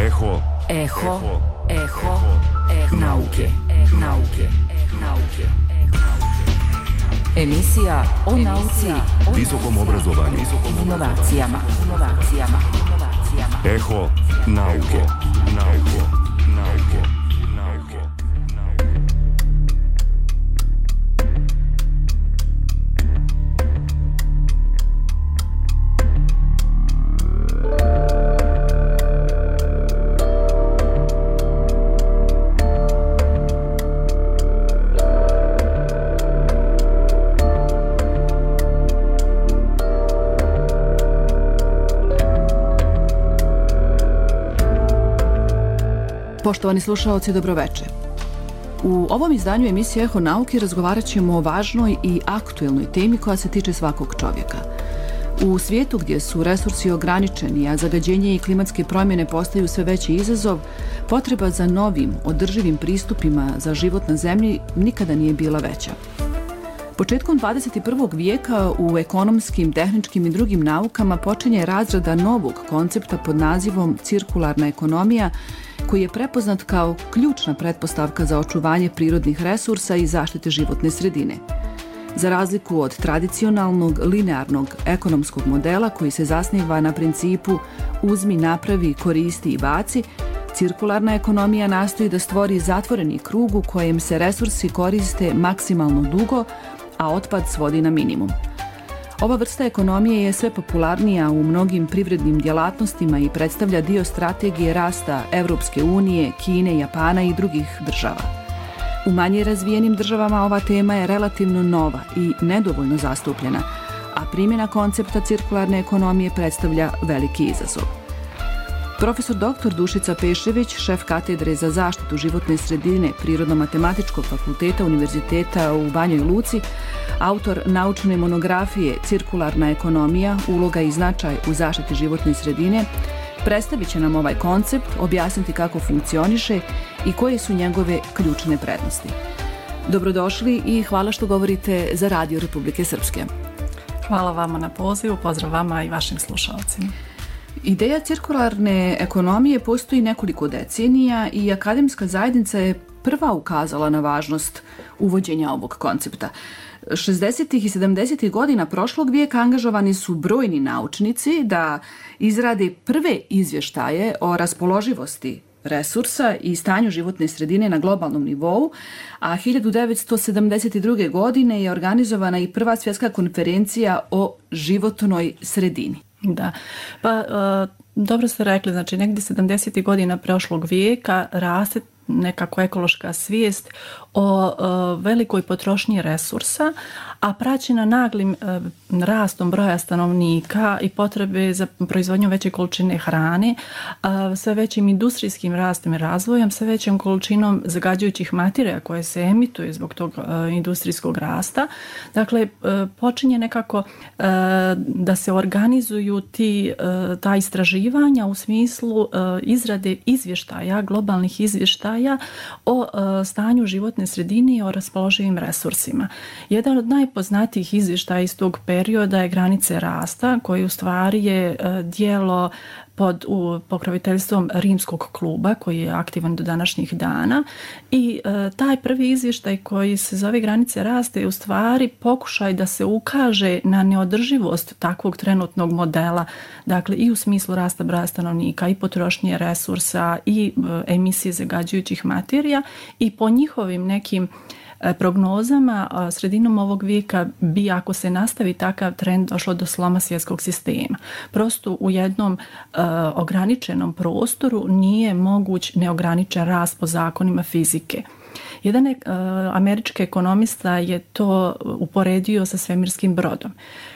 Eho nauke. Emisija o nauci, visokom obrazovanju, inovacijama. Eho nauke. Poštovani slušaoci, dobroveče. U ovom izdanju emisije Eho nauke razgovarat ćemo o važnoj i aktuelnoj temi koja se tiče svakog čovjeka. U svijetu gdje su resursi ograničeni, a zagađenje i klimatske promjene postaju sve veći izazov, potreba za novim, održivim pristupima za život na zemlji nikada nije bila veća. Početkom 21. vijeka u ekonomskim, tehničkim i drugim naukama počinje razrada novog koncepta pod nazivom cirkularna ekonomija, koji je prepoznat kao ključna pretpostavka za očuvanje prirodnih resursa i zaštite životne sredine. Za razliku od tradicionalnog, linearnog ekonomskog modela koji se zasniva na principu uzmi, napravi, koristi i baci, cirkularna ekonomija nastoji da stvori zatvoreni krug u kojem se resursi koriste maksimalno dugo, a otpad svodi na minimum. Ova vrsta ekonomije je sve popularnija u mnogim privrednim djelatnostima i predstavlja dio strategije rasta Evropske unije, Kine, Japana i drugih država. U manje razvijenim državama ova tema je relativno nova i nedovoljno zastupljena, a primjena koncepta cirkularne ekonomije predstavlja veliki izazov. Profesor dr. Dušica Pešević, šef katedre za zaštitu životne sredine Prirodno-matematičkog fakulteta Univerziteta u Banjoj Luci, autor naučne monografije Cirkularna ekonomija, uloga i značaj u zaštiti životne sredine, predstavit će nam ovaj koncept, objasniti kako funkcioniše i koje su njegove ključne prednosti. Dobrodošli i hvala što govorite za Radio Republike Srpske. Hvala vama na pozivu, pozdrav vama i vašim slušalcima. Ideja cirkularne ekonomije postoji nekoliko decenija i akademska zajednica je prva ukazala na važnost uvođenja ovog koncepta. 60. i 70. godina prošlog vijeka angažovani su brojni naučnici da izrade prve izvještaje o raspoloživosti resursa i stanju životne sredine na globalnom nivou, a 1972. godine je organizovana i prva svjetska konferencija o životnoj sredini. Da, pa dobro ste rekli, znači negdje 70. godina prošlog vijeka raste nekako ekološka svijest o velikoj potrošnji resursa, a praćena naglim rastom broja stanovnika i potrebe za proizvodnju veće količine hrane, sve većim industrijskim rastom i razvojem, sve većom količinom zagađujućih materija koje se emituje zbog tog industrijskog rasta. Dakle, počinje nekako da se organizuju ta istraživanja u smislu izrade izvještaja, globalnih izvještaja o stanju životne sredine i o raspoloživim resursima. Jedan od najpoznatijih izvještaja iz tog perioda je Granice rasta, koji u stvari je djelo pod pokroviteljstvom Rimskog kluba koji je aktivan do današnjih dana i taj prvi izvještaj koji se zove Granice rasta je u stvari pokušaj da se ukaže na neodrživost takvog trenutnog modela, dakle i u smislu rasta broja stanovnika i potrošnje resursa i emisije zagađujućih materija i po njihovim nekim prognozama sredinom ovog vijeka bi, ako se nastavi takav trend, došlo do sloma svjetskog sistema. Prosto u jednom ograničenom prostoru nije moguć neograničen rast po zakonima fizike. Jedan američki ekonomista je to uporedio sa svemirskim brodom.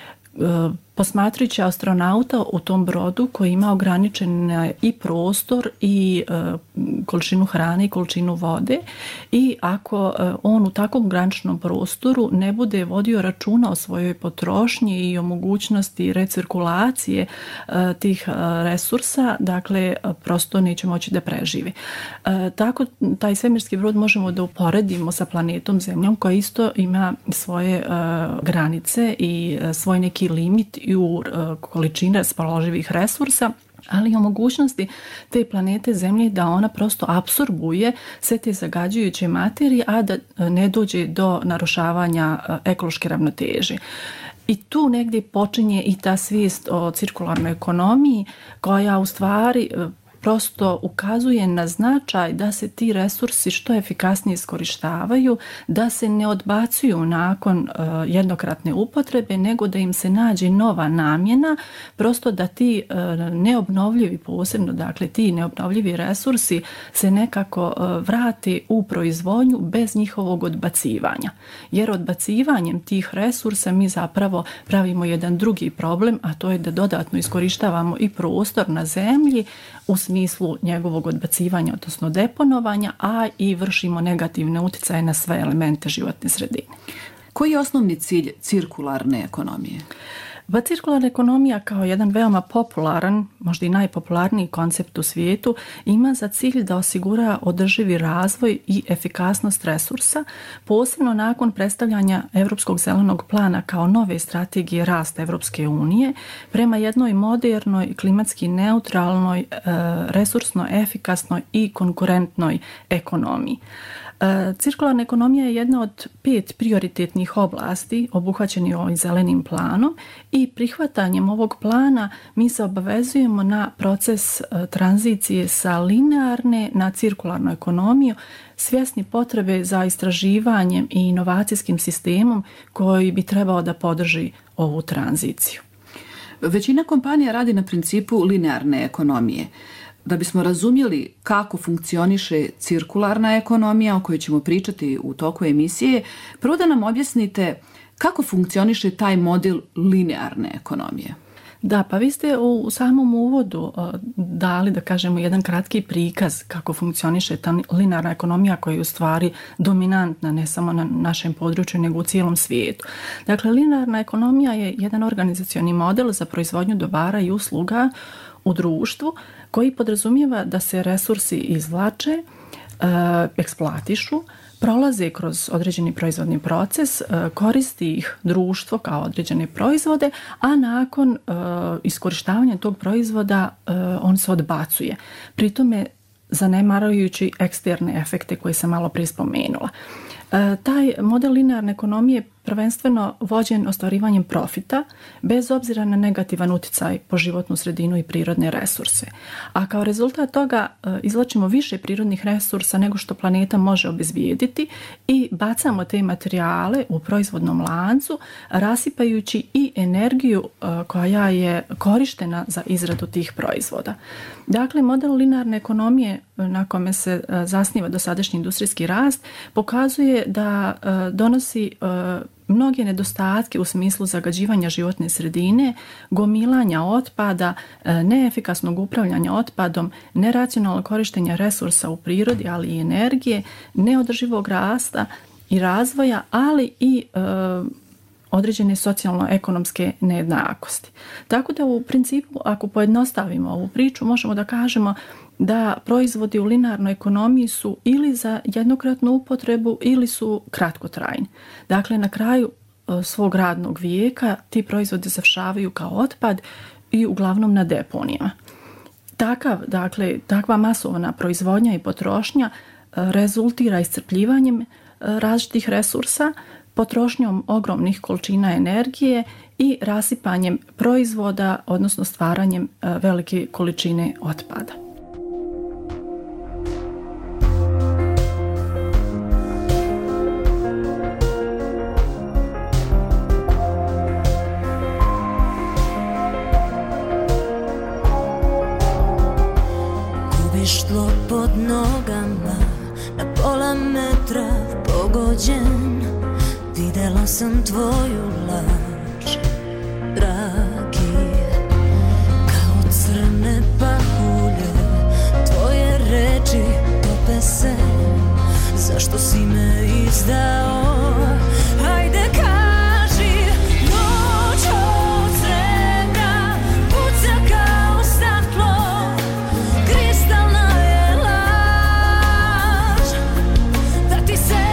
Posmatrajući astronauta u tom brodu koji ima ograničen i prostor i količinu hrane i količinu vode, i ako on u takvom ograničenom prostoru ne bude vodio računa o svojoj potrošnji i o mogućnosti recirkulacije tih resursa, dakle prosto neće moći da preživi. Tako taj svemirski brod možemo da uporedimo sa planetom Zemljom koja isto ima svoje granice i svoj neki limit i u količine raspoloživih resursa. ali i o mogućnosti te planete Zemlje da ona prosto apsorbuje sve te zagađujuće materije, a da ne dođe do narušavanja ekološke ravnoteže. I tu negdje počinje i ta svijest o cirkularnoj ekonomiji koja u stvari prosto ukazuje na značaj da se ti resursi što efikasnije iskorištavaju, da se ne odbacuju nakon jednokratne upotrebe, nego da im se nađe nova namjena, prosto da ti neobnovljivi, posebno dakle ti neobnovljivi resursi se nekako vrati u proizvodnju bez njihovog odbacivanja. Jer odbacivanjem tih resursa mi zapravo pravimo jedan drugi problem, a to je da dodatno iskorištavamo i prostor na zemlji u smislu njegovog odbacivanja, odnosno deponovanja, a i vršimo negativne utjecaje na sve elemente životne sredine. Koji je osnovni cilj cirkularne ekonomije? Pa cirkularna ekonomija kao jedan veoma popularan, možda i najpopularniji koncept u svijetu, ima za cilj da osigura održivi razvoj i efikasnost resursa, posebno nakon predstavljanja Europskog zelenog plana kao nove strategije rasta Europske unije prema jednoj modernoj, klimatski neutralnoj, resursno efikasnoj i konkurentnoj ekonomiji. Cirkularna ekonomija je jedna od 5 prioritetnih oblasti obuhvaćenih ovim zelenim planom i prihvatanjem ovog plana mi se obavezujemo na proces tranzicije sa linearne na cirkularnu ekonomiju, svjesni potrebe za istraživanjem i inovacijskim sistemom koji bi trebao da podrži ovu tranziciju. Većina kompanija radi na principu linearne ekonomije. Da bismo razumjeli kako funkcioniše cirkularna ekonomija, o kojoj ćemo pričati u toku emisije, prvo da nam objasnite kako funkcioniše taj model linearne ekonomije. Da, pa vi ste u samom uvodu dali, da kažemo, jedan kratki prikaz kako funkcioniše ta linearna ekonomija koja je u stvari dominantna ne samo na našem području nego u cijelom svijetu. Dakle, linearna ekonomija je jedan organizacioni model za proizvodnju dobara i usluga u društvu koji podrazumijeva da se resursi izvlače, eksploatišu, prolaze kroz određeni proizvodni proces, koristi ih društvo kao određene proizvode, a nakon iskorištavanja tog proizvoda on se odbacuje. Pri tome zanemarujući eksterne efekte koje sam malo prije spomenula. Taj model linearne ekonomije prvenstveno vođen ostvarivanjem profita bez obzira na negativan utjecaj po životnu sredinu i prirodne resurse. A kao rezultat toga izvlačimo više prirodnih resursa nego što planeta može obezbijediti i bacamo te materijale u proizvodnom lancu rasipajući i energiju koja je korištena za izradu tih proizvoda. Dakle, model linearne ekonomije na kome se zasniva dosadašnji industrijski rast pokazuje da donosi mnoge nedostatke u smislu zagađivanja životne sredine, gomilanja otpada, neefikasnog upravljanja otpadom, neracionalnog korištenja resursa u prirodi, ali i energije, neodrživog rasta i razvoja, ali i određene socijalno-ekonomske nejednakosti. Tako da u principu, ako pojednostavimo ovu priču, možemo da kažemo da proizvodi u linearnoj ekonomiji su ili za jednokratnu upotrebu ili su kratkotrajni. Dakle, na kraju svog radnog vijeka ti proizvodi završavaju kao otpad i uglavnom na deponijama. Takva masovna proizvodnja i potrošnja rezultira iscrpljivanjem različitih resursa, potrošnjom ogromnih količina energije i rasipanjem proizvoda, odnosno stvaranjem velike količine otpada. Gubiš tlo pod nogama, na pola metra pogođen. Videla sam tvoju laž, dragi, kao crne pahulje. Tvoje reči tope se, zašto si me izdao? Hajde kaži, noć od srebra puca kao staklo, kristalna je laž, da ti se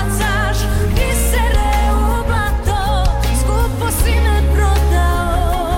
bisere u blato, skupo si me prodao.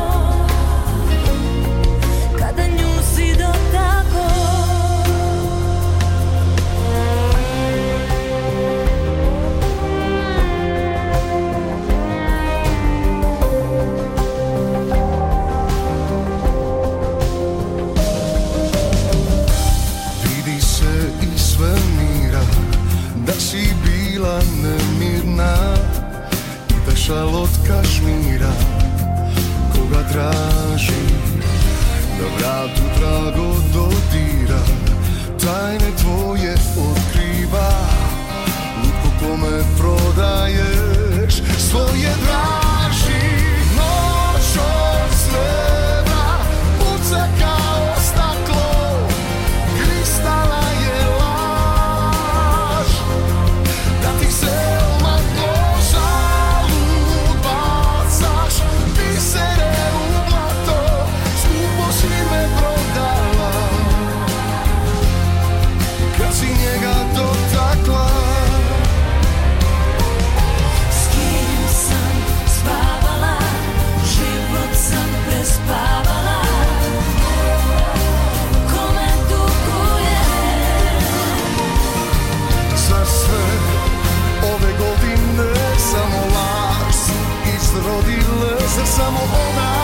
šal od kašmira, koga traži da vratu trago dodira, tajne tvoje otkriva, lutko kome prodaješ svoje draži. Noć od srebra puca kao staklo, kristala je laž, da ti se omaklo žalud bacaš, bisere u blato, skupo si me prodala, kad si njega dotakla. S kim sam spavala, život sam prespavala, kome dugujem. Za sve ove godine samo laž su izrodile, za samo ona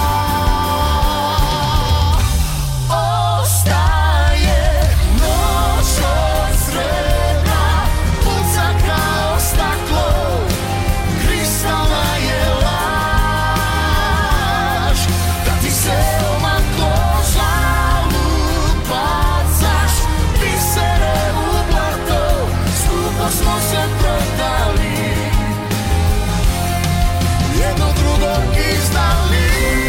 ostaje. Noć od srebra puca kao staklo, kristalna je laž, da ti se omaklo žalud bacaš, bisere u blato, skupo smo se prodali, jedno drugo izdali.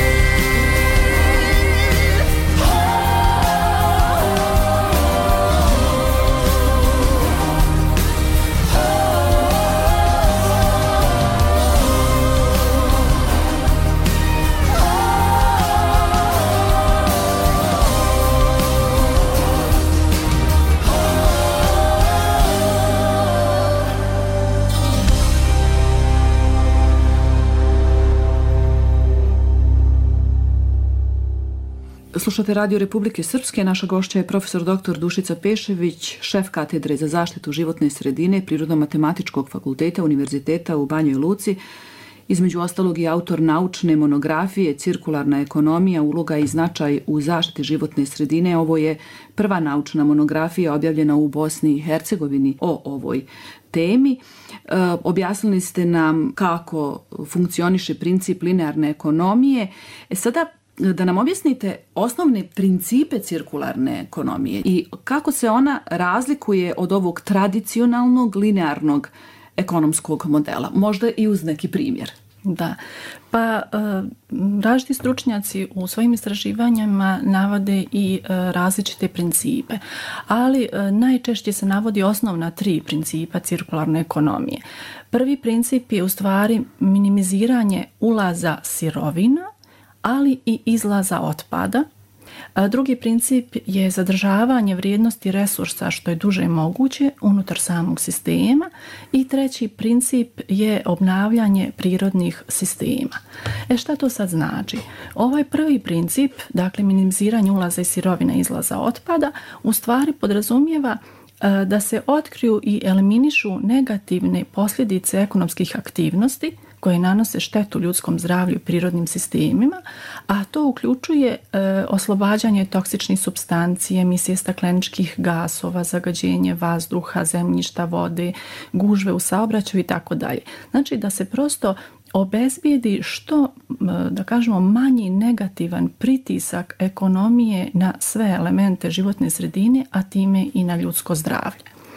Slušate Radio Republike Srpske. Naša gošća je profesor dr. Dušica Pešević, šef katedre za zaštitu životne sredine Prirodno-matematičkog fakulteta Univerziteta u Banjoj Luci. Između ostalog i autor naučne monografije Cirkularna ekonomija, uloga i značaj u zaštiti životne sredine. Ovo je prva naučna monografija objavljena u Bosni i Hercegovini o ovoj temi. Objasnili ste nam kako funkcioniše princip linearne ekonomije. Sada da nam objasnite osnovne principe cirkularne ekonomije i kako se ona razlikuje od ovog tradicionalnog linearnog ekonomskog modela, možda i uz neki primjer. Da, pa različiti stručnjaci u svojim istraživanjima navode i različite principe, ali najčešće se navodi osnovna 3 principa cirkularne ekonomije. Prvi princip je u stvari minimiziranje ulaza sirovina, ali i izlaza otpada. Drugi princip je zadržavanje vrijednosti resursa što je duže moguće unutar samog sistema i treći princip je obnavljanje prirodnih sistema. Šta to sad znači? Ovaj prvi princip, dakle minimiziranje ulaza i sirovina i izlaza otpada, u stvari podrazumijeva da se otkriju i eliminišu negativne posljedice ekonomskih aktivnosti koje nanose štetu ljudskom zdravlju i prirodnim sistemima, a to uključuje oslobađanje toksičnih supstanci, emisije stakleničkih gasova, zagađenje vazduha, zemljišta, vode, gužve u saobraćaju i tako dalje. Znači da se prosto obezbijedi što, da kažemo, manji negativan pritisak ekonomije na sve elemente životne sredine, a time i na ljudsko zdravlje.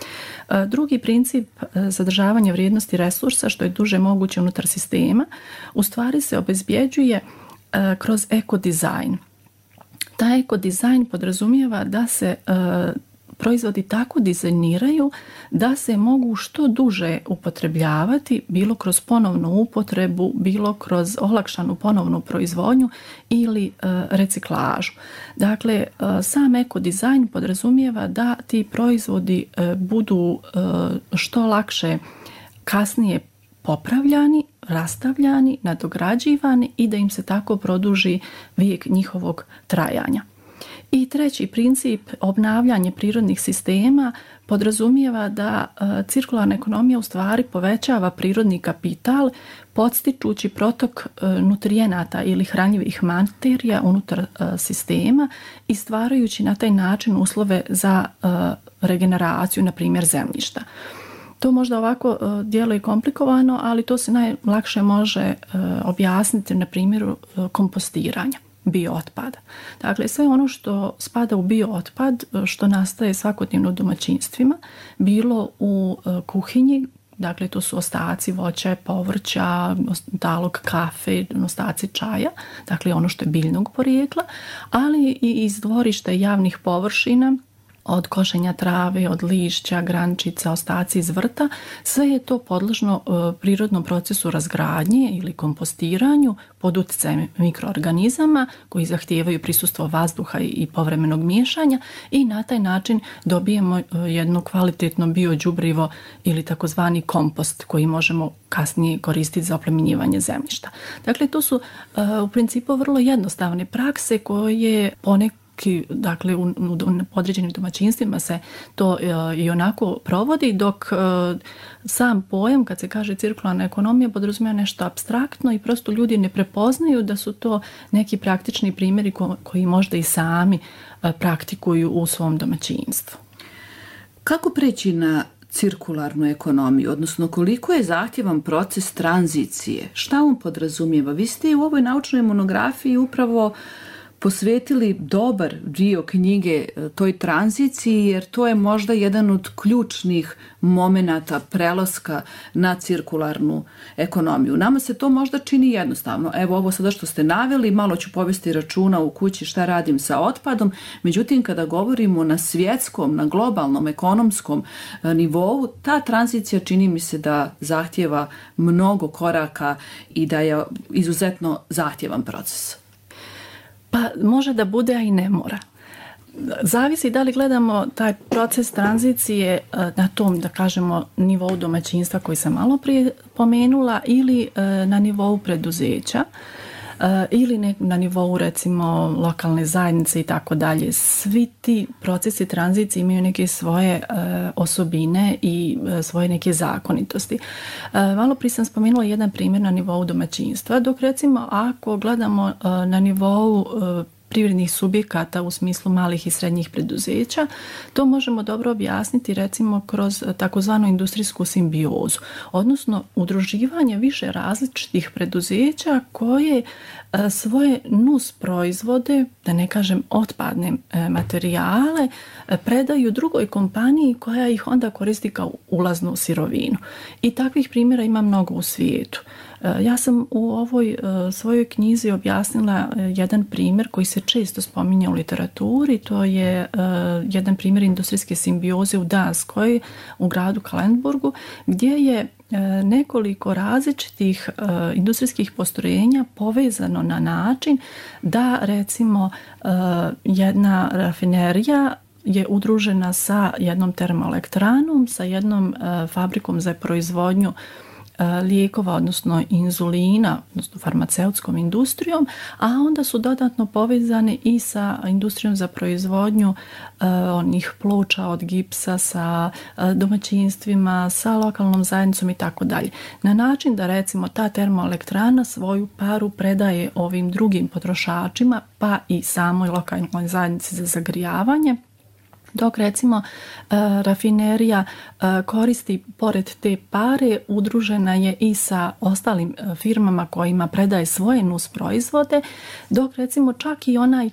Drugi princip, zadržavanje vrijednosti resursa što je duže moguće unutar sistema, u stvari se obezbjeđuje kroz ekodizajn. Taj ekodizajn podrazumijeva da se proizvodi tako dizajniraju da se mogu što duže upotrebljavati, bilo kroz ponovnu upotrebu, bilo kroz olakšanu ponovnu proizvodnju ili reciklažu. Dakle, sam ekodizajn podrazumijeva da ti proizvodi budu što lakše kasnije popravljani, rastavljani, nadograđivani i da im se tako produži vijek njihovog trajanja. I treći princip, obnavljanje prirodnih sistema, podrazumijeva da cirkularna ekonomija u stvari povećava prirodni kapital podstičući protok nutrijenata ili hranjivih materija unutar sistema i stvarajući na taj način uslove za regeneraciju, na primjer, zemljišta. To možda ovako djeluje komplikovano, ali to se najlakše može objasniti na primjeru kompostiranja biootpada. Dakle, sve ono što spada u biootpad, što nastaje svakodnevno u domaćinstvima, bilo u kuhinji, dakle to su ostaci voća, povrća, talog kafe, ostaci čaja, dakle ono što je biljnog porijekla, ali i iz dvorišta javnih površina, od košenja trave, od lišća, grančica, ostaci iz vrta, sve je to podložno prirodnom procesu razgradnje ili kompostiranju pod utjecajem mikroorganizama koji zahtijevaju prisustvo vazduha i povremenog miješanja i na taj način dobijemo jedno kvalitetno biođubrivo ili takozvani kompost koji možemo kasnije koristiti za oplemenjivanje zemljišta. Dakle, to su u principu vrlo jednostavne prakse koje dakle u određenim domaćinstvima se to i onako provodi, dok sam pojam, kad se kaže cirkularna ekonomija, podrazumijeva nešto apstraktno i prosto ljudi ne prepoznaju da su to neki praktični primjeri koji možda i sami praktikuju u svom domaćinstvu. Kako preći na cirkularnu ekonomiju, odnosno koliko je zahtjevan proces tranzicije? Šta on podrazumijeva? Vi ste u ovoj naučnoj monografiji upravo posvetili dobar dio knjige toj tranziciji, jer to je možda jedan od ključnih momenata prelaska na cirkularnu ekonomiju. Nama se to možda čini jednostavno. Evo ovo sada što ste naveli, malo ću povesti računa u kući šta radim sa otpadom, međutim kada govorimo na svjetskom, na globalnom, ekonomskom nivou, ta tranzicija čini mi se da zahtjeva mnogo koraka i da je izuzetno zahtjevan proces. Pa može da bude, a i ne mora. Zavisi da li gledamo taj proces tranzicije na tom, da kažemo, nivou domaćinstva koji sam malo prije pomenula ili na nivou preduzeća ili na nivou recimo lokalne zajednice i tako dalje. Svi ti procesi tranzicije imaju neke svoje osobine i svoje neke zakonitosti. Malo prije sam spomenula jedan primjer na nivou domaćinstva, dok recimo ako gledamo na nivou privrednih subjekata u smislu malih i srednjih preduzeća, to možemo dobro objasniti recimo kroz takozvanu industrijsku simbiozu, odnosno udruživanje više različitih preduzeća koje svoje nus proizvode, da ne kažem otpadne materijale, predaju drugoj kompaniji koja ih onda koristi kao ulaznu sirovinu. I takvih primjera ima mnogo u svijetu. Ja sam u ovoj svojoj knjizi objasnila jedan primjer koji se često spominje u literaturi, to je jedan primjer industrijske simbioze u Danskoj, u gradu Kalundborgu, gdje je nekoliko različitih industrijskih postrojenja povezano na način da recimo jedna rafinerija je udružena sa jednom termoelektranom, sa jednom fabrikom za proizvodnju lijekova, odnosno inzulina, odnosno farmaceutskom industrijom, a onda su dodatno povezane i sa industrijom za proizvodnju onih ploča od gipsa, sa domaćinstvima, sa lokalnom zajednicom i tako dalje. Na način da recimo ta termoelektrana svoju paru predaje ovim drugim potrošačima, pa i samoj lokalnoj zajednici za zagrijavanje, dok recimo rafinerija koristi pored te pare, udružena je i sa ostalim firmama kojima predaje svoje nus proizvode, dok recimo čak i onaj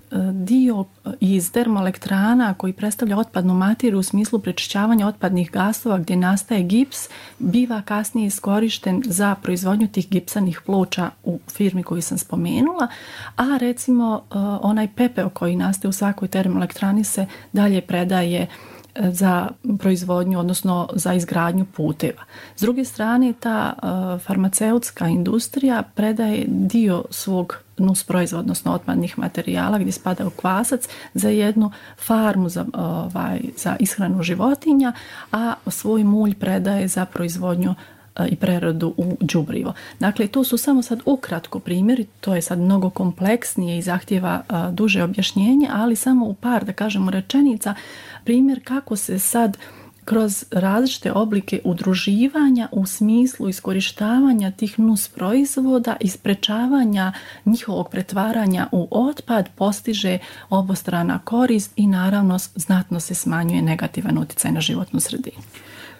dio iz termoelektrana koji predstavlja otpadnu materiju u smislu prečišćavanja otpadnih gasova gdje nastaje gips, biva kasnije iskorišten za proizvodnju tih gipsanih ploča u firmi koju sam spomenula, a recimo onaj pepeo koji nastaje u svakoj termoelektrani se dalje predaje za proizvodnju, odnosno za izgradnju puteva. S druge strane, ta farmaceutska industrija predaje dio svog nus proizvoda, odnosno otpadnih materijala gdje spada u kvasac za jednu farmu za ishranu životinja, a svoj mulj predaje za proizvodnju i preradu u đubrivo. Dakle, to su samo sad ukratko primjeri, to je sad mnogo kompleksnije i zahtjeva duže objašnjenje, ali samo u par, da kažemo, rečenica, primjer kako se sad kroz različite oblike udruživanja u smislu iskorištavanja tih nus proizvoda i sprečavanja njihovog pretvaranja u otpad postiže obostrana korist i naravno znatno se smanjuje negativan utjecaj na životnu sredinu.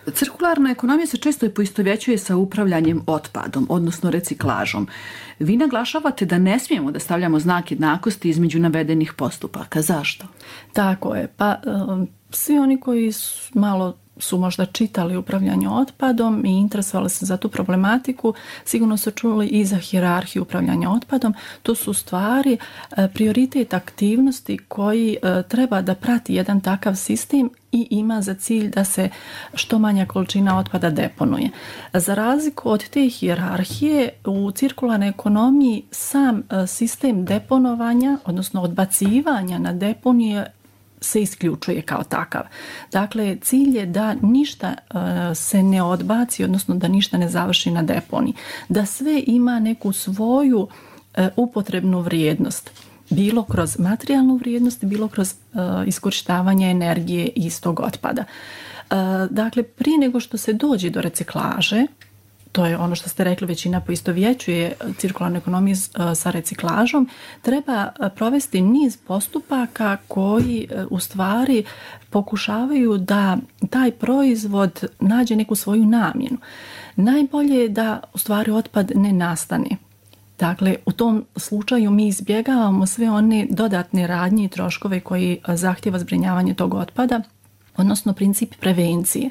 Cirkularna ekonomija se često i poistovjećuje sa upravljanjem otpadom, odnosno reciklažom. Vi naglašavate da ne smijemo da stavljamo znak jednakosti između navedenih postupaka. Zašto? Tako je. Pa svi oni koji malo su možda čitali upravljanje otpadom i interesovali se za tu problematiku, sigurno su čuli i za hijerarhiju upravljanja otpadom. To su stvari prioritet aktivnosti koji treba da prati jedan takav sistem i ima za cilj da se što manja količina otpada deponuje. Za razliku od te hijerarhije, u cirkularnoj ekonomiji sam sistem deponovanja, odnosno odbacivanja na deponije, se isključuje kao takav. Dakle, cilj je da ništa se ne odbaci, odnosno da ništa ne završi na deponi. Da sve ima neku svoju upotrebnu vrijednost. Bilo kroz materijalnu vrijednost, bilo kroz iskorištavanje energije istog otpada. Dakle, prije nego što se dođe do reciklaže, to je ono što ste rekli, većina poistovjećuje cirkularnu ekonomiju sa reciklažom, treba provesti niz postupaka koji u stvari pokušavaju da taj proizvod nađe neku svoju namjenu. Najbolje je da u stvari otpad ne nastane. Dakle, u tom slučaju mi izbjegavamo sve one dodatne radnje i troškove koji zahtjeva zbrinjavanje tog otpada, odnosno princip prevencije.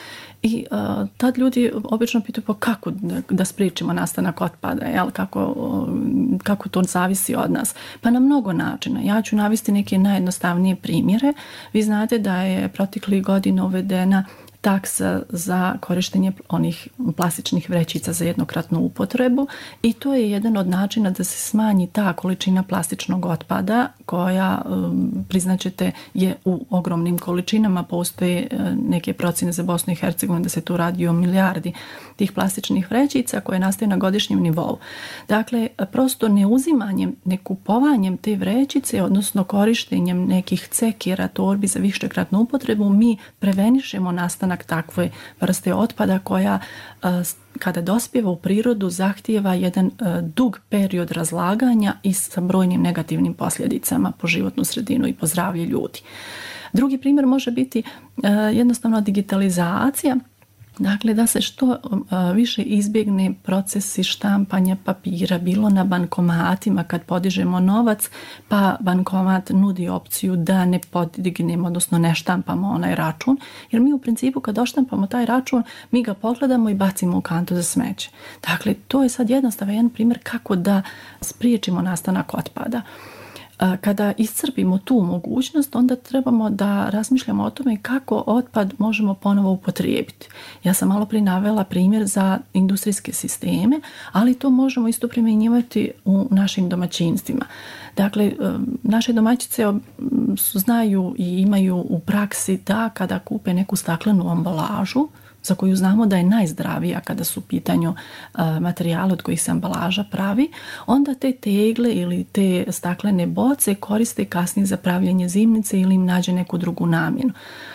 I tad ljudi obično pitaju pa kako da spriječimo nastanak otpada, jel? Kako to zavisi od nas. Pa na mnogo načina. Ja ću navesti neke najjednostavnije primjere. Vi znate da je proteklih godina uvedena taksa za korištenje onih plastičnih vrećica za jednokratnu upotrebu i to je jedan od načina da se smanji ta količina plastičnog otpada koja, priznaćete, je u ogromnim količinama. Postoje neke procjene za Bosnu i Hercegovinu da se tu radi o milijardi tih plastičnih vrećica koje nastaju na godišnjem nivou. Dakle, prosto neuzimanjem, nekupovanjem te vrećice, odnosno korištenjem nekih cekira, torbi za višekratnu upotrebu, mi prevenišemo nastanak takve vrste otpada koja kada dospijeva u prirodu zahtijeva jedan dug period razlaganja i sa brojnim negativnim posljedicama po životnu sredinu i po zdravlje ljudi. Drugi primjer može biti jednostavno digitalizacija. Dakle, da se što više izbjegne procesi štampanja papira, bilo na bankomatima kad podižemo novac, pa bankomat nudi opciju da ne podignemo, odnosno ne štampamo onaj račun, jer mi u principu kad oštampamo taj račun, mi ga pogledamo i bacimo u kantu za smeće. Dakle, to je sad jednostavan primjer kako da spriječimo nastanak otpada. Kada iscrpimo tu mogućnost, onda trebamo da razmišljamo o tome kako otpad možemo ponovo upotrijebiti. Ja sam malo prije navela primjer za industrijske sisteme, ali to možemo isto primjenjivati u našim domaćinstvima. Dakle, naše domaćice znaju i imaju u praksi da kada kupe neku staklenu ambalažu, za koju znamo da je najzdravija kada su u pitanju materijala od kojih se ambalaža pravi, onda te tegle ili te staklene boce koriste kasnije za pravljenje zimnice ili im nađe neku drugu namjenu.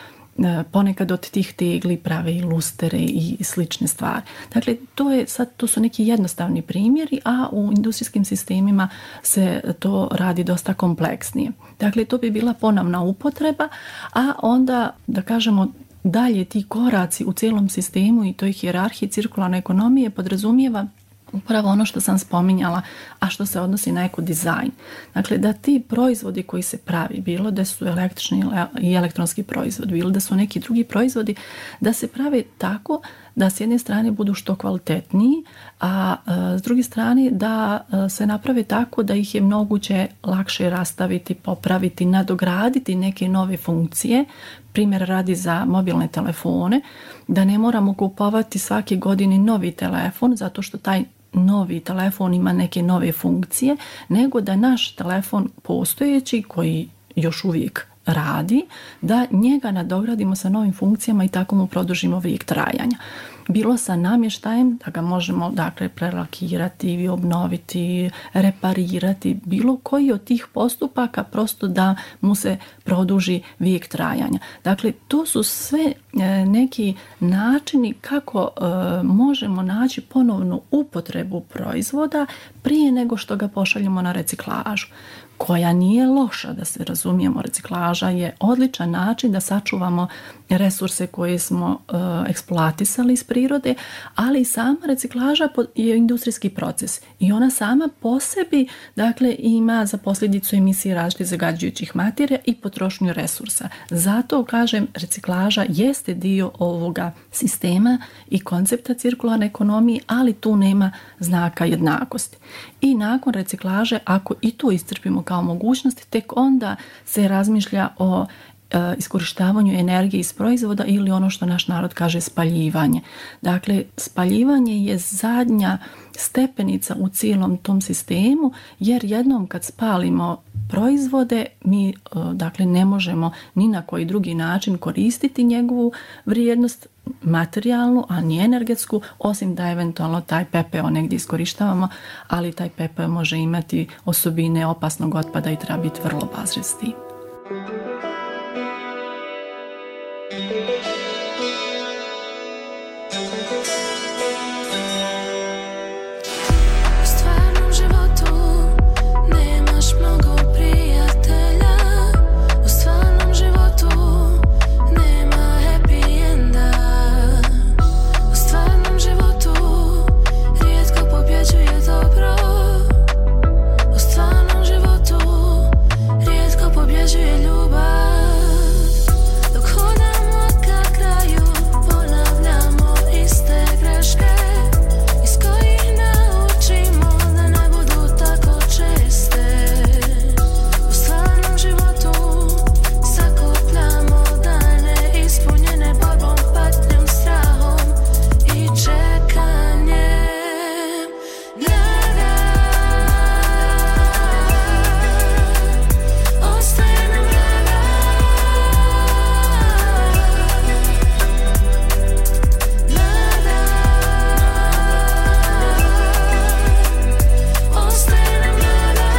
Ponekad od tih tegli prave i lustere i slične stvari. Dakle, to su neki jednostavni primjeri, a u industrijskim sistemima se to radi dosta kompleksnije. Dakle, to bi bila ponovna upotreba, a onda, da kažemo, dalje ti koraci u cijelom sistemu i toj hijerarhiji cirkularne ekonomije podrazumijeva upravo ono što sam spominjala, a što se odnosi na ekodizajn. Dakle, da ti proizvodi koji se pravi, bilo da su električni i elektronski proizvod, bilo da su neki drugi proizvodi, da se prave tako da s jedne strane budu što kvalitetniji, a s druge strane da se naprave tako da ih je moguće lakše rastaviti, popraviti, nadograditi neke nove funkcije. Primjer radi za mobilne telefone, da ne moramo kupovati svake godine novi telefon zato što taj novi telefon ima neke nove funkcije, nego da naš telefon postojeći koji još uvijek radi, da njega nadogradimo sa novim funkcijama i tako mu produžimo vijek trajanja. Bilo sa namještajem, da ga možemo dakle prelakirati, obnoviti, reparirati, bilo koji od tih postupaka prosto da mu se produži vijek trajanja. Dakle, to su sve neki načini kako možemo naći ponovnu upotrebu proizvoda prije nego što ga pošaljemo na reciklažu, koja nije loša, da se razumijemo. Reciklaža je odličan način da sačuvamo resurse koje smo eksploatisali iz prirode, ali sama reciklaža je industrijski proces i ona sama po sebi, dakle, ima za posljedicu emisije različitih zagađujućih materija i potrošnju resursa. Zato, kažem, reciklaža jeste dio ovoga sistema i koncepta cirkularne ekonomije, ali tu nema znaka jednakosti. I nakon reciklaže, ako i tu iscrpimo kao mogućnost, tek onda se razmišlja o iskorištavanju energije iz proizvoda ili ono što naš narod kaže spaljivanje. Dakle, spaljivanje je zadnja stepenica u cijelom tom sistemu, jer jednom kad spalimo proizvode mi dakle ne možemo ni na koji drugi način koristiti njegovu vrijednost materijalnu, a ni energetsku, osim da eventualno taj pepeo negdje iskorištavamo, ali taj pepeo može imati osobine opasnog otpada i treba biti vrlo obazriv s tim. U stvarnom životu nemaš mnogo prijatelja. U stvarnom životu nema happy enda. U stvarnom životu rijetko pobjeđuje dobro. U stvarnom životu rijetko pobjeđuje ljubav. Dok hodamo ka kraju, ponavljamo iste greške iz kojih naučimo da ne budu tako česte. U stvarnom životu sakupljamo dane ispunjene borbom, patnjom, strahom i čekanjem. Nada ostaje nam, nada ostaje nam, nada.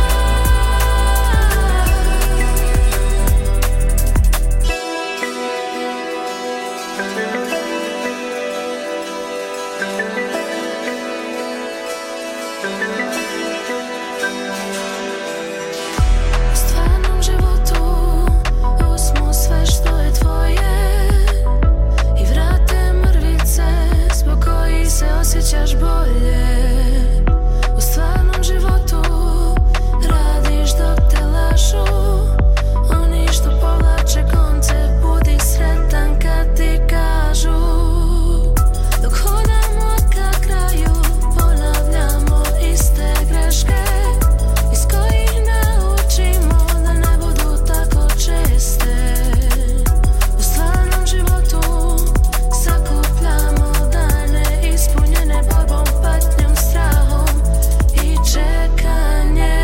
U stvarnom životu uzmu sve što je tvoje i vrate mrvice zbog kojih se osjećaš bolje. U stvarnom životu radiš dok te lažu oni što povlače konce, budi sretan kad ti kažu. Dok hodamo ka kraju, ponavljamo iste greške iz kojih naučimo da ne budu tako česte. U stvarnom životu sakupljamo dane ispunjene borbom, patnjom, strahom i čekanjem.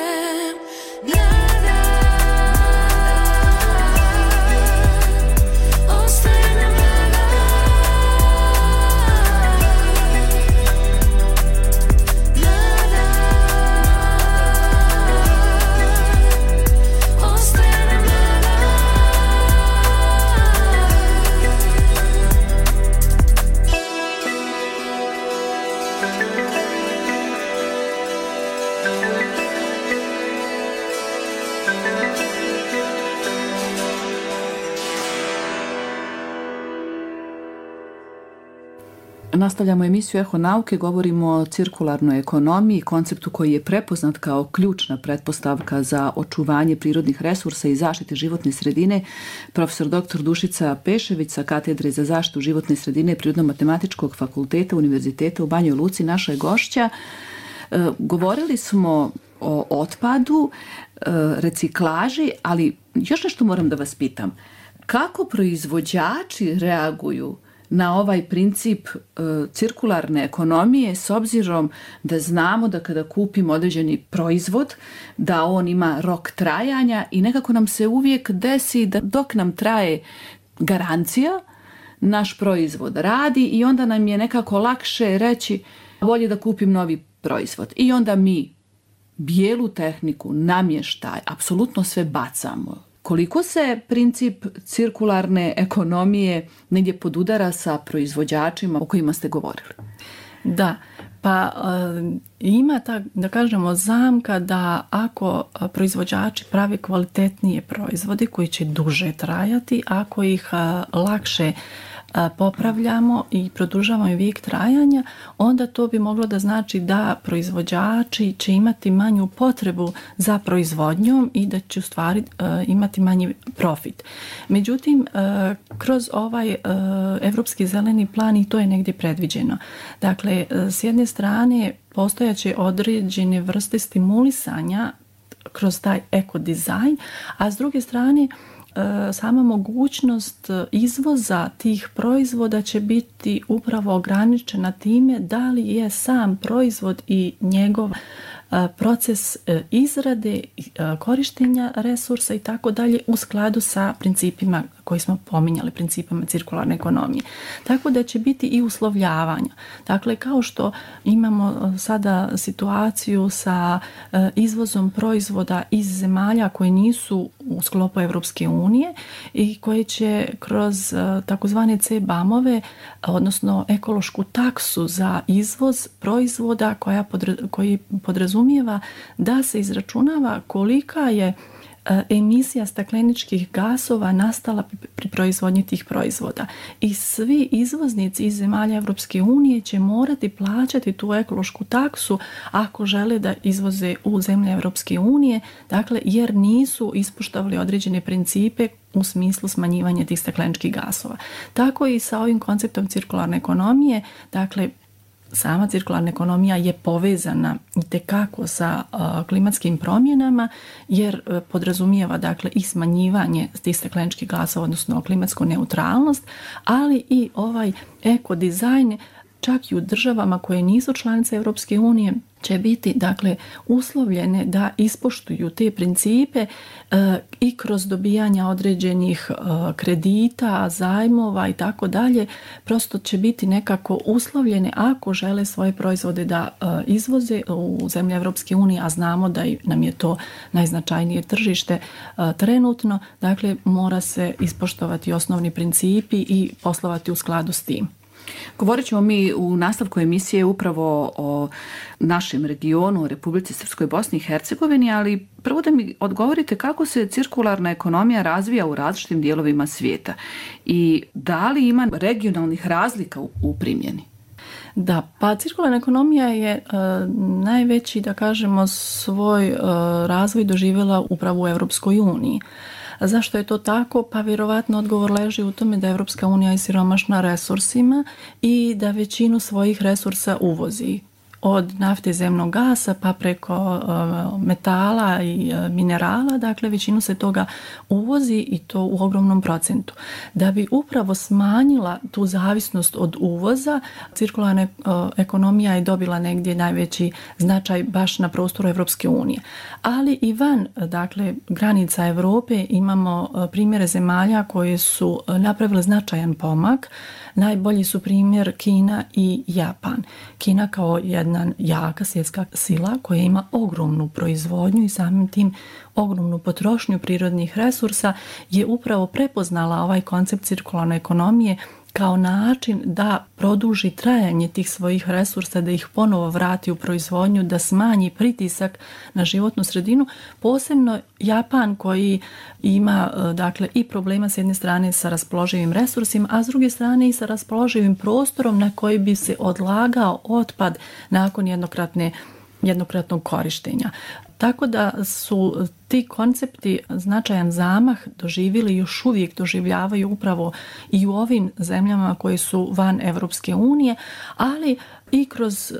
Nada ostaje nam, nada. Nada ostaje nam, nada. Nastavljamo emisiju Eho nauke, govorimo o cirkularnoj ekonomiji, konceptu koji je prepoznat kao ključna pretpostavka za očuvanje prirodnih resursa i zaštite životne sredine. Profesor dr. Dušica Pešević sa Katedre za zaštitu životne sredine Prirodno-matematičkog fakulteta Univerziteta u Banjoj Luci naša je gošća. Govorili smo o otpadu, reciklaži, ali još nešto moram da vas pitam. Kako proizvođači reaguju na ovaj princip cirkularne ekonomije, s obzirom da znamo da kada kupimo određeni proizvod, da on ima rok trajanja i nekako nam se uvijek desi da dok nam traje garancija, naš proizvod radi i onda nam je nekako lakše reći bolje da kupim novi proizvod. I onda mi bijelu tehniku, namještaj, apsolutno sve bacamo. Koliko se princip cirkularne ekonomije negdje podudara sa proizvođačima o kojima ste govorili? Da, pa ima ta, da kažemo, zamka da ako proizvođači prave kvalitetnije proizvode koji će duže trajati, ako ih lakše popravljamo i produžavamo vijek trajanja, onda to bi moglo da znači da proizvođači će imati manju potrebu za proizvodnjom i da će u stvari imati manji profit. Međutim, kroz ovaj Evropski zeleni plan i to je negdje predviđeno. Dakle, s jedne strane postojaće određene vrste stimulisanja kroz taj ekodizajn, a s druge strane sama mogućnost izvoza tih proizvoda će biti upravo ograničena time da li je sam proizvod i njegov proces izrade, korištenja resursa i tako dalje u skladu sa principima koji smo pominjali, principima cirkularne ekonomije. Tako da će biti i uslovljavanja. Dakle, kao što imamo sada situaciju sa izvozom proizvoda iz zemalja koji nisu u sklopu Evropske unije i koje će kroz takozvane CBAM-ove, odnosno ekološku taksu za izvoz proizvoda koji podrazumijeva da se izračunava kolika je emisija stakleničkih gasova nastala pri proizvodnji tih proizvoda. I svi izvoznici iz zemalja Evropske unije će morati plaćati tu ekološku taksu ako žele da izvoze u zemlje Evropske unije, dakle, jer nisu ispoštovali određene principe u smislu smanjivanja tih stakleničkih gasova. Tako i sa ovim konceptom cirkularne ekonomije, dakle, sama cirkularna ekonomija je povezana itekako sa klimatskim promjenama jer podrazumijeva, dakle, i smanjivanje tih stakleničkih gasova, odnosno klimatsku neutralnost, ali i ovaj ekodizajn čak i u državama koje nisu članice Evropske unije će biti, dakle, uslovljene da ispoštuju te principe i kroz dobijanja određenih kredita, zajmova i tako dalje. Prosto će biti nekako uslovljene ako žele svoje proizvode da izvoze u zemlje Evropske unije, a znamo da nam je to najznačajnije tržište trenutno. Dakle, mora se ispoštovati osnovni principi i poslovati u skladu s tim. Govorit ćemo mi u nastavku emisije upravo o našem regionu, o Republici Srpskoj, Bosni i Hercegovini, ali prvo da mi odgovorite kako se cirkularna ekonomija razvija u različitim dijelovima svijeta i da li ima regionalnih razlika u primjeni? Da, pa cirkularna ekonomija je najveći, da kažemo, svoj razvoj doživjela upravo u Evropskoj uniji. Zašto je to tako? Pa vjerovatno odgovor leži u tome da Evropska unija je siromašna resursima i da većinu svojih resursa uvozi. Od nafte, zemnog gasa pa preko metala i minerala, dakle većinu se toga uvozi i to u ogromnom procentu. Da bi upravo smanjila tu zavisnost od uvoza, cirkularna ekonomija je dobila negdje najveći značaj baš na prostoru Evropske unije. Ali i van, dakle, granica Europe imamo primjere zemalja koje su napravile značajan pomak. Najbolji su primjer Kina i Japan. Kina kao jedna jaka svjetska sila koja ima ogromnu proizvodnju i samim tim ogromnu potrošnju prirodnih resursa je upravo prepoznala ovaj koncept cirkularne ekonomije kao način da produži trajanje tih svojih resursa, da ih ponovo vrati u proizvodnju, da smanji pritisak na životnu sredinu, posebno Japan koji ima, dakle, i problema s jedne strane sa raspoloživim resursima, a s druge strane i sa raspoloživim prostorom na koji bi se odlagao otpad nakon jednokratnog korištenja. Tako da su ti koncepti značajan zamah doživjeli i još uvijek doživljavaju upravo i u ovim zemljama koje su van Evropske unije, ali i kroz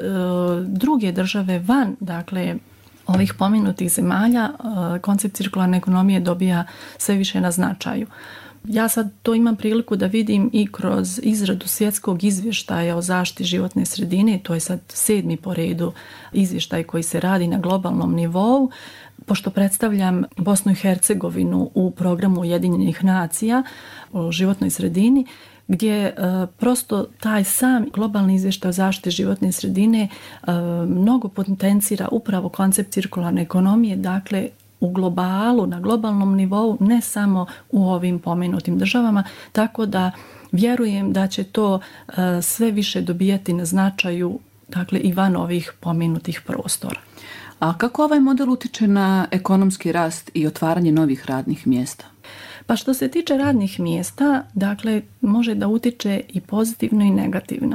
druge države van, dakle, ovih pomenutih zemalja, koncept cirkularne ekonomije dobija sve više na značaju. Ja sad to imam priliku da vidim i kroz izradu svjetskog izvještaja o zaštiti životne sredine, to je sad 7. po redu izvještaj koji se radi na globalnom nivou, pošto predstavljam Bosnu i Hercegovinu u programu Ujedinjenih nacija o životnoj sredini, gdje prosto taj sam globalni izvještaj o zaštiti životne sredine mnogo potencira upravo koncept cirkularne ekonomije, dakle u globalu, na globalnom nivou, ne samo u ovim pomenutim državama, tako da vjerujem da će to sve više dobijati na značaju, dakle, i van ovih pomenutih prostora. A kako ovaj model utiče na ekonomski rast i otvaranje novih radnih mjesta? Pa što se tiče radnih mjesta, dakle, može da utiče i pozitivno i negativno.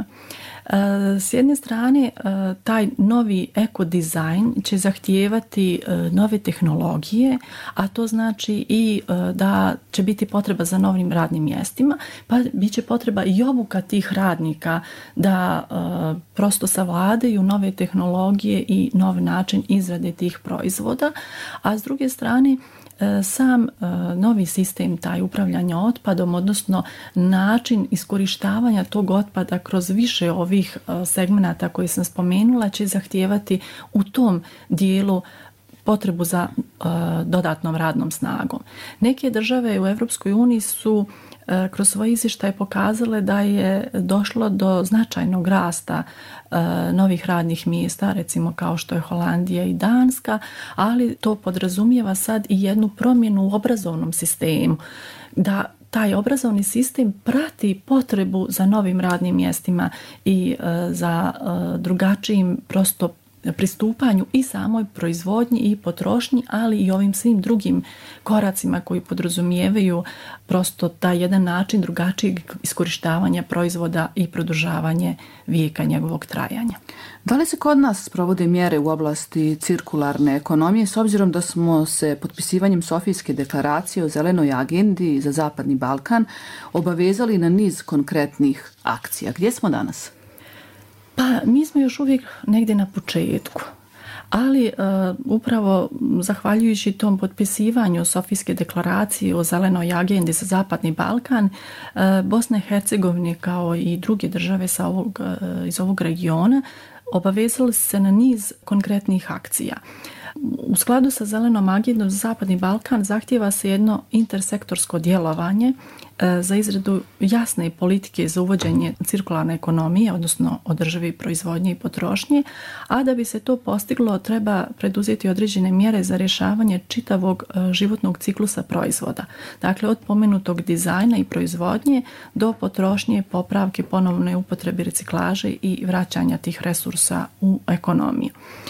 S jedne strane, taj novi ekodizajn će zahtijevati nove tehnologije, a to znači i da će biti potreba za novim radnim mjestima, pa bit će potreba i obuka tih radnika da prosto savladaju nove tehnologije i nov način izrade tih proizvoda, a s druge strane, sam novi sistem, taj upravljanja otpadom, odnosno način iskorištavanja tog otpada kroz više ovih segmenata koje sam spomenula, će zahtijevati u tom dijelu potrebu za dodatnom radnom snagom. Neke države u Europskoj uniji su kroz svoje izvještaje pokazale da je došlo do značajnog rasta novih radnih mjesta, recimo kao što je Holandija i Danska, ali to podrazumijeva sad i jednu promjenu u obrazovnom sistemu, da taj obrazovni sistem prati potrebu za novim radnim mjestima i za drugačijim prosto pristupanju i samoj proizvodnji i potrošnji, ali i ovim svim drugim koracima koji podrazumijevaju prosto taj jedan način drugačijeg iskorištavanja proizvoda i produžavanje vijeka njegovog trajanja. Da li se kod nas sprovode mjere u oblasti cirkularne ekonomije s obzirom da smo se potpisivanjem Sofijske deklaracije o zelenoj agendi za Zapadni Balkan obavezali na niz konkretnih akcija? Gdje smo danas? Pa mi smo još uvijek negdje na početku, ali upravo zahvaljujući tom potpisivanju Sofijske deklaracije o zelenoj agendi za Zapadni Balkan, Bosna i Hercegovina kao i druge države iz ovog regiona obavezali se na niz konkretnih akcija. U skladu sa zelenom agendom za Zapadni Balkan zahtijeva se jedno intersektorsko djelovanje za izradu jasne politike za uvođenje cirkularne ekonomije, odnosno održive proizvodnje i potrošnje, a da bi se to postiglo treba preduzeti određene mjere za rješavanje čitavog životnog ciklusa proizvoda. Dakle, od pomenutog dizajna i proizvodnje do potrošnje, popravke, ponovne upotrebe, reciklaže i vraćanja tih resursa u ekonomiju.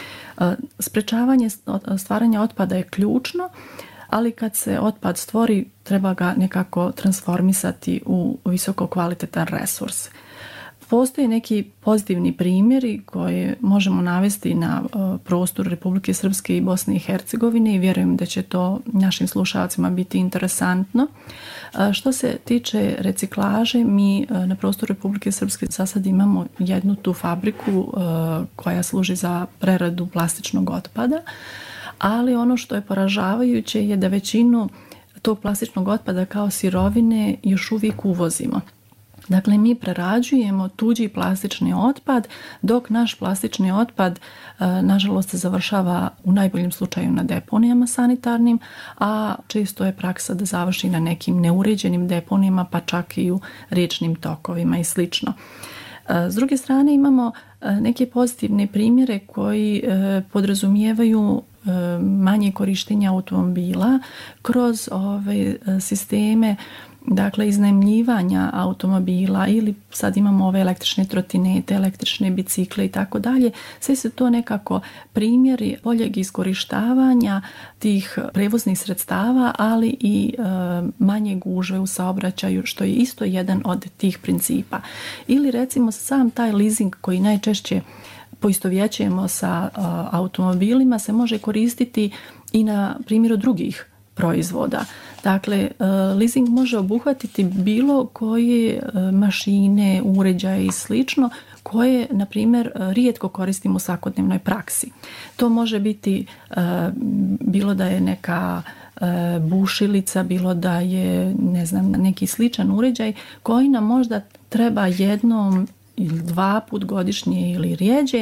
Sprečavanje stvaranja otpada je ključno, ali kad se otpad stvori, treba ga nekako transformisati u visoko kvalitetan resurs. Postoje neki pozitivni primjeri koje možemo navesti na prostoru Republike Srpske i Bosne i Hercegovine i vjerujem da će to našim slušalcima biti interesantno. Što se tiče reciklaže, mi na prostoru Republike Srpske za sad imamo jednu tu fabriku koja služi za preradu plastičnog otpada, ali ono što je poražavajuće je da većinu tog plastičnog otpada kao sirovine još uvijek uvozimo. Dakle, mi prerađujemo tuđi plastični otpad, dok naš plastični otpad, nažalost, se završava u najboljem slučaju na deponijama sanitarnim, a često je praksa da završi na nekim neuređenim deponijama, pa čak i u riječnim tokovima i slično. S druge strane, imamo neke pozitivne primjere koji podrazumijevaju manje korištenja automobila kroz ove sisteme, dakle, iznajmljivanja automobila ili sad imamo ove električne trotinete, električne bicikle i tako dalje. Sve su to nekako primjeri boljeg iskorištavanja tih prevoznih sredstava, ali i manje gužve u saobraćaju, što je isto jedan od tih principa. Ili recimo sam taj leasing koji najčešće poistovjećujemo sa automobilima se može koristiti i na primjeru drugih proizvoda. Dakle, leasing može obuhvatiti bilo koje mašine, uređaje i slično koje, na primjer, rijetko koristimo u svakodnevnoj praksi. To može biti bilo da je neka bušilica, bilo da je, ne znam, neki sličan uređaj koji nam možda treba jednom ili 2 puta godišnje ili rjeđe,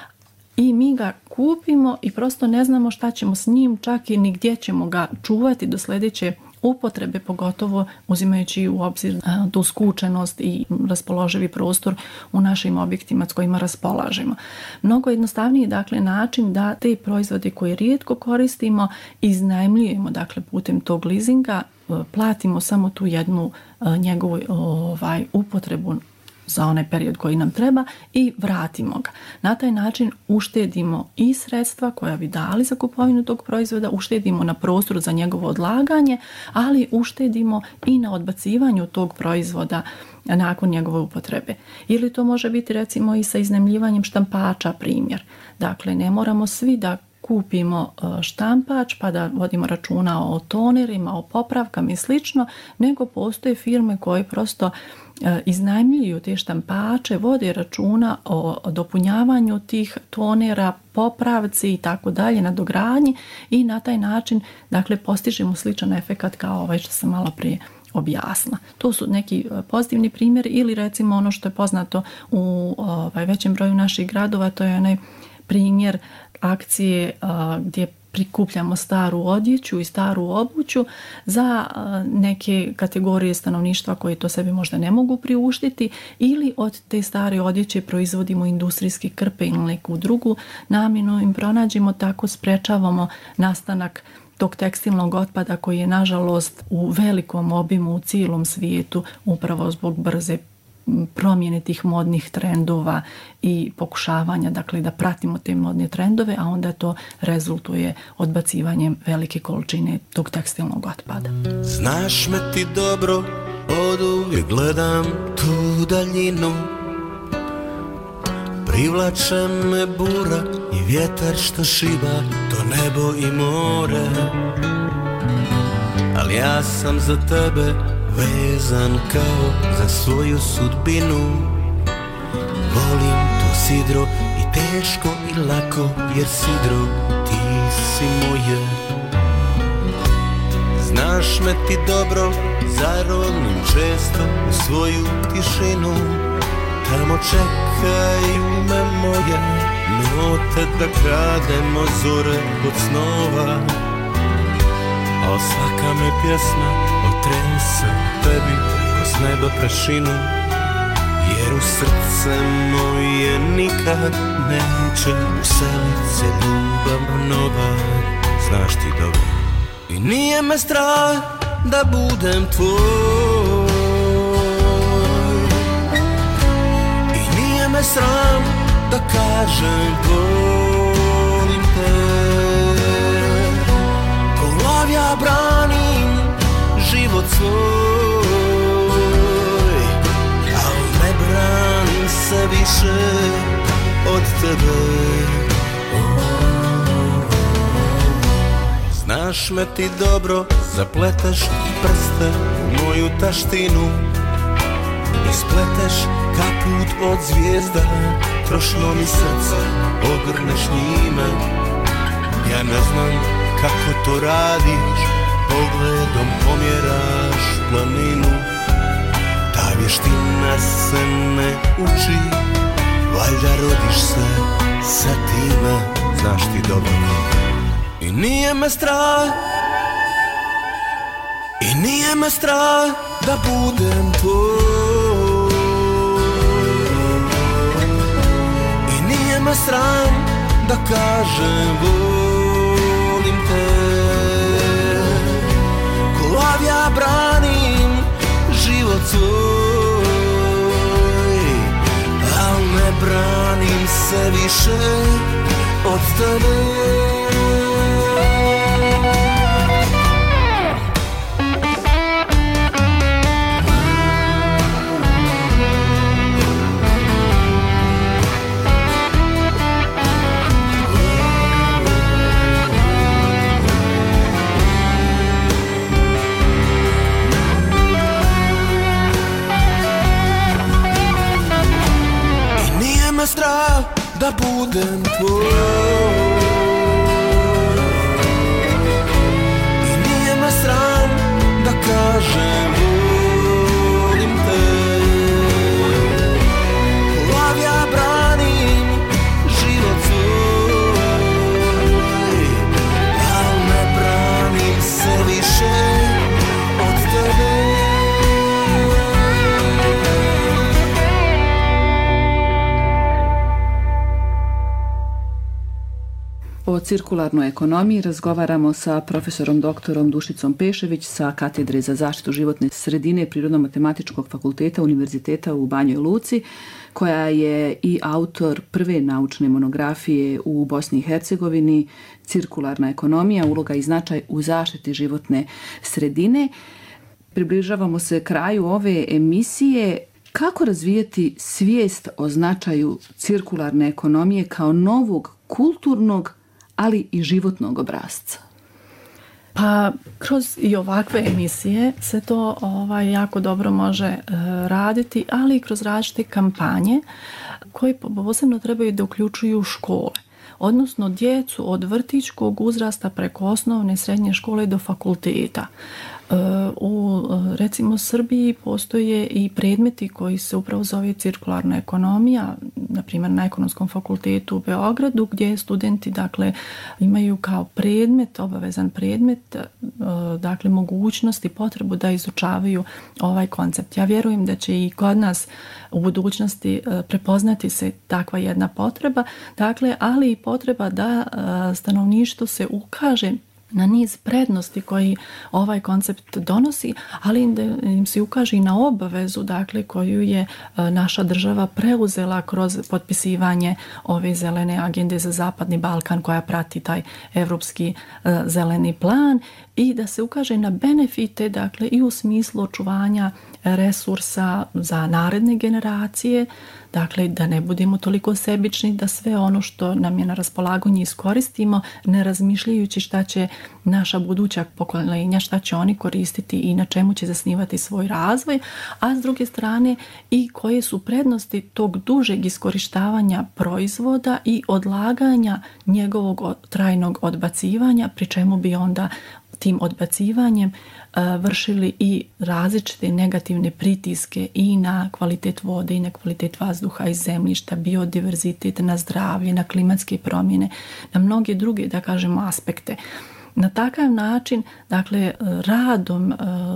i mi ga kupimo i prosto ne znamo šta ćemo s njim, čak i ni gdje ćemo ga čuvati do sljedeće upotrebe, pogotovo uzimajući u obzir tu skučenost i raspoloživi prostor u našim objektima s kojima raspolažemo. Mnogo jednostavniji dakle način da te proizvode koje rijetko koristimo iznajmljujemo dakle putem tog leasinga, platimo samo tu jednu njegovu upotrebu za onaj period koji nam treba i vratimo ga. Na taj način uštedimo i sredstva koja bi dali za kupovinu tog proizvoda, uštedimo na prostoru za njegovo odlaganje, ali uštedimo i na odbacivanju tog proizvoda nakon njegove upotrebe. Ili to može biti recimo i sa iznajmljivanjem štampača primjer. Dakle, ne moramo svi da kupimo štampač pa da vodimo računa o tonerima, o popravkama i slično, nego postoje firme koje prosto iznajmljuju te štampače, vode računa o dopunjavanju tih tonera, popravci i tako dalje, nadogradnji i na taj način dakle postižemo sličan efekat kao ovaj što sam malo prije objasnila. To su neki pozitivni primjeri ili recimo ono što je poznato u većem broju naših gradova, to je onaj primjer akcije gdje prikupljamo staru odjeću i staru obuću za neke kategorije stanovništva koje to sebi možda ne mogu priuštiti ili od te stare odjeće proizvodimo industrijski krpe ili neku drugu namjenu im pronađemo, tako sprečavamo nastanak tog tekstilnog otpada koji je nažalost u velikom obimu u cijelom svijetu upravo zbog brze promjene tih modnih trendova i pokušavanja dakle da pratimo te modne trendove, a onda to rezultuje odbacivanjem velike količine tog tekstilnog otpada. Znaš me ti dobro, od uvijek gledam tu daljinu. Privlače me bura i vjetar što šiba to nebo i more. Ali ja sam za tebe vezan kao za svoju sudbinu. Volim to sidro i teško i lako, jer sidro ti si moje. Znaš me ti dobro, zarodnim često u svoju tišinu. Tamo čekaju me moje note da krademo zore od snova. A svaka me pjesma otresa tebi ko s neba prašinu, jer u srce moje nikad neće uselit se ljubav nova. Znaš ti dobro. I nije me strah da budem tvoj, i nije me sram da kažem volim te. Ja branim život svoj, al ne branim se više od tebe. Znaš me ti dobro, zapleteš prste u moju taštinu i spleteš kaput od zvijezda, trošno mi srce ogrneš njime. Ja ne znam kako to radiš, pogledom pomjeraš planinu. Ta vještina se ne uči, valjda rodiš se sa time. Znaš ti dobro. I nije me strah, i nije me strah da budem tvoj, i nije me sram da kažem volim te. Ko lav ja branim život svoj, al ne branim se više od tebe. Strah da budem tvoj, i nije me sram da kažem volim te. Lav ja branim život svoj, al ne branim se više O cirkularnoj ekonomiji razgovaramo sa profesorom doktorom Dušicom Pešević sa Katedre za zaštitu životne sredine Prirodno-matematičkog fakulteta Univerziteta u Banjoj Luci, koja je i autor prve naučne monografije u Bosni i Hercegovini Cirkularna ekonomija, uloga i značaj u zaštiti životne sredine. Približavamo se kraju ove emisije. Kako razvijeti svijest o značaju cirkularne ekonomije kao novog kulturnog, ali i životnog obrasca? Pa kroz i ovakve emisije se to jako dobro može raditi, ali i kroz različite kampanje koje posebno trebaju da uključuju škole, odnosno djecu od vrtićkog uzrasta preko osnovne, srednje škole do fakulteta. U recimo Srbiji postoje i predmeti koji se upravo zove cirkularna ekonomija, na primjer na Ekonomskom fakultetu u Beogradu, gdje studenti dakle imaju kao predmet, obavezan predmet, dakle mogućnost i potrebu da izučavaju ovaj koncept. Ja vjerujem da će i kod nas u budućnosti prepoznati se takva jedna potreba, dakle, ali i potreba da stanovništvu se ukaže na niz prednosti koji ovaj koncept donosi, ali da im se ukaže i na obavezu, dakle, koju je naša država preuzela kroz potpisivanje ove zelene agende za Zapadni Balkan koja prati taj evropski zeleni plan, i da se ukaže na benefite, dakle, i u smislu očuvanja resursa za naredne generacije, dakle da ne budemo toliko sebični da sve ono što nam je na raspolaganju iskoristimo, ne razmišljajući šta će naša buduća pokolenja, šta će oni koristiti i na čemu će zasnivati svoj razvoj, a s druge strane i koje su prednosti tog dužeg iskorištavanja proizvoda i odlaganja njegovog trajnog odbacivanja, pri čemu bi onda tim odbacivanjem vršili i različite negativne pritiske i na kvalitet vode i na kvalitet vazduha i zemljišta, biodiverzitet, na zdravlje, na klimatske promjene, na mnoge druge, da kažemo, aspekte. Na takav način, dakle, radom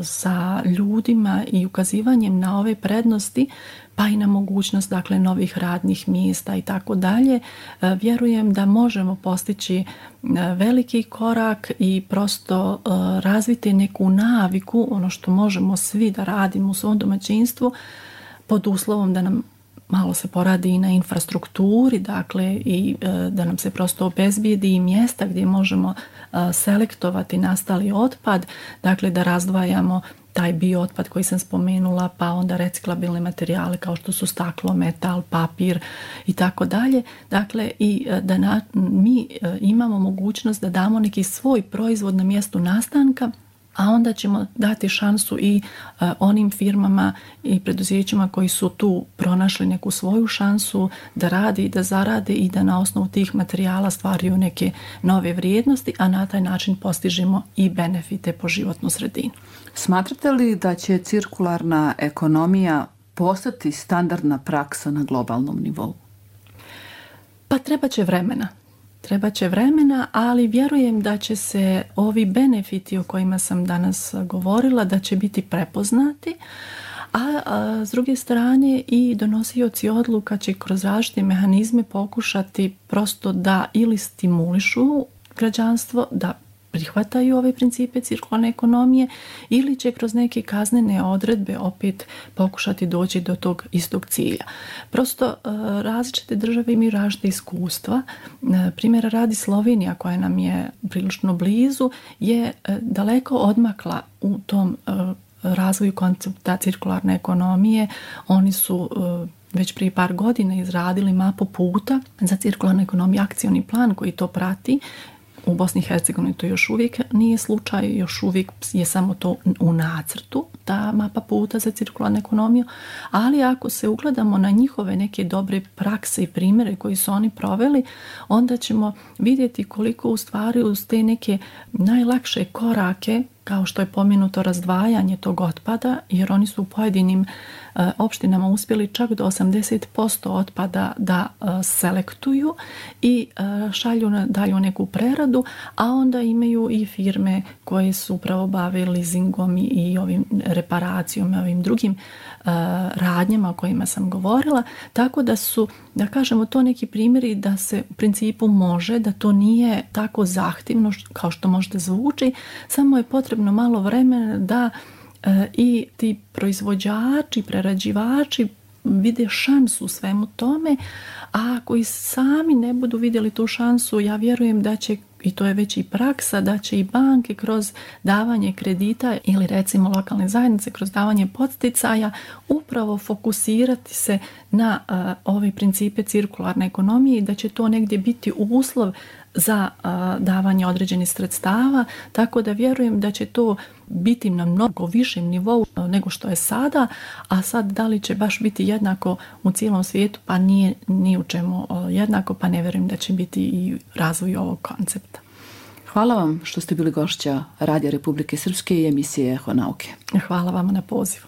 sa ljudima i ukazivanjem na ove prednosti, pa i na mogućnost, dakle, novih radnih mjesta i tako dalje, vjerujem da možemo postići veliki korak i prosto razviti neku naviku, ono što možemo svi da radimo u svom domaćinstvu, pod uslovom da nam malo se poradi i na infrastrukturi, dakle, i da nam se prosto obezbijedi i mjesta gdje možemo selektovati nastali otpad, dakle da razdvajamo taj biootpad koji sam spomenula, pa onda reciklabilne materijale kao što su staklo, metal, papir i tako dalje. Dakle, i da mi imamo mogućnost da damo neki svoj proizvod na mjestu nastanka, a onda ćemo dati šansu i onim firmama i preduzećima koji su tu pronašli neku svoju šansu da rade i da zarade i da na osnovu tih materijala stvaraju neke nove vrijednosti, a na taj način postižemo i benefite po životnu sredinu. Smatrate li da će cirkularna ekonomija postati standardna praksa na globalnom nivou? Pa treba će vremena, ali vjerujem da će se ovi benefiti o kojima sam danas govorila, da će biti prepoznati, a s druge strane i donosioci odluka će kroz različite mehanizme pokušati prosto da ili stimulišu građanstvo da prihvataju ove principe cirkularne ekonomije ili će kroz neke kaznene odredbe opet pokušati doći do tog istog cilja. Prosto različite države imaju različite iskustva. Primjera radi Slovenija, koja nam je prilično blizu, je daleko odmakla u tom razvoju koncepta cirkularne ekonomije. Oni su već prije par godina izradili mapu puta za cirkularnu ekonomiju, akcioni plan koji to prati. U Bosni i Hercegovini to još uvijek nije slučaj, još uvijek je samo to u nacrtu, ta mapa puta za cirkularnu ekonomiju, ali ako se ugledamo na njihove neke dobre prakse i primjere koji su oni proveli, onda ćemo vidjeti koliko u stvari uz te neke najlakše korake, kao što je pomenuto razdvajanje tog otpada, jer oni su u pojedinim opštinama uspjeli čak do 80% otpada da selektuju i daju neku preradu, a onda imaju i firme koje su upravo bave leasingom i ovim reparacijom i ovim drugim radnjama o kojima sam govorila, tako da su, da kažemo, to neki primjeri da se u principu može, da to nije tako zahtjevno kao što možda zvuči, samo je potrebno malo vremena da i ti proizvođači, prerađivači vide šansu u svemu tome, a ako i sami ne budu vidjeli tu šansu, ja vjerujem da će, i to je već i praksa, da će i banke kroz davanje kredita ili recimo lokalne zajednice kroz davanje podsticaja upravo fokusirati se na ove principe cirkularne ekonomije i da će to negdje biti uslov za davanje određenih sredstava, tako da vjerujem da će to biti na mnogo višem nivou nego što je sada, a sad da li će baš biti jednako u cijelom svijetu, pa nije ni u čemu jednako, pa ne vjerujem da će biti i razvoj ovog koncepta. Hvala vam što ste bili gošća Radija Republike Srpske i emisije Eho nauke. Hvala vam na pozivu.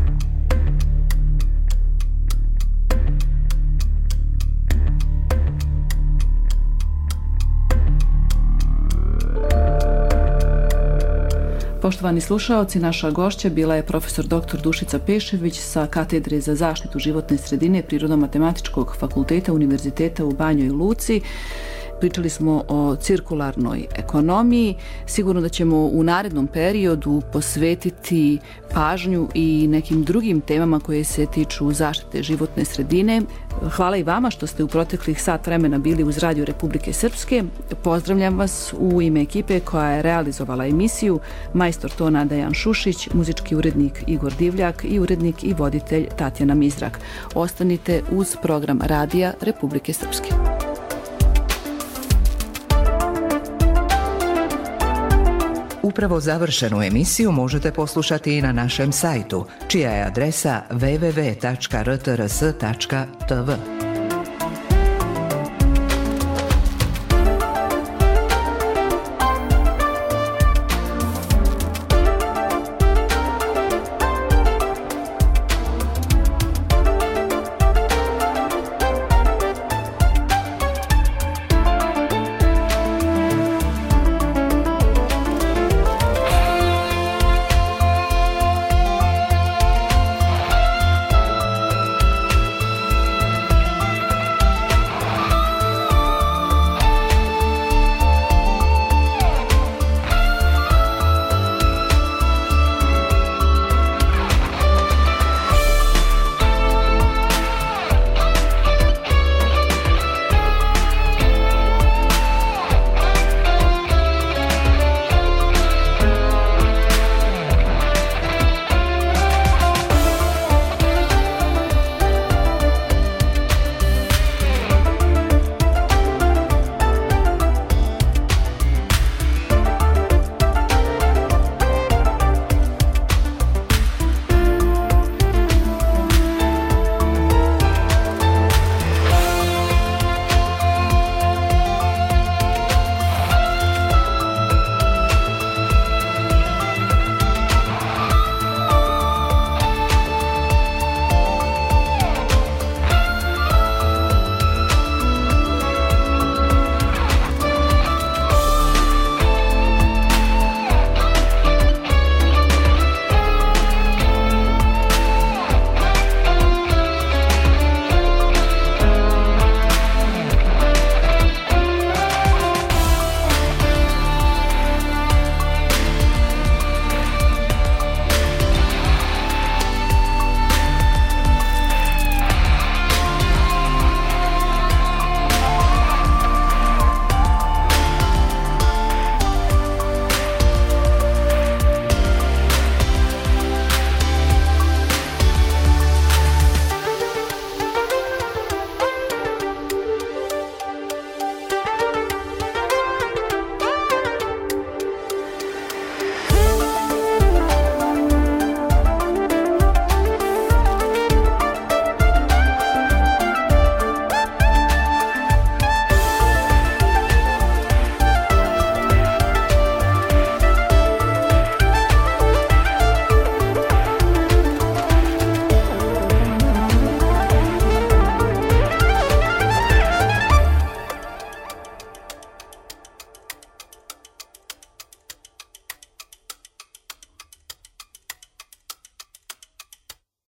Poštovani slušaoci, naša gošća bila je profesor dr. Dušica Pešević sa Katedre za zaštitu životne sredine Prirodno-matematičkog fakulteta Univerziteta u Banjoj Luci. Pričali smo o cirkularnoj ekonomiji. Sigurno da ćemo u narednom periodu posvetiti pažnju i nekim drugim temama koje se tiču zaštite životne sredine. Hvala i vama što ste u proteklih sat vremena bili uz Radio Republike Srpske. Pozdravljam vas u ime ekipe koja je realizovala emisiju, majstor tona Dejan Šušić, muzički urednik Igor Divljak i urednik i voditelj Tatjana Mizrak. Ostanite uz program Radija Republike Srpske. Upravo završenu emisiju možete poslušati i na našem sajtu, čija je adresa www.rtrs.tv.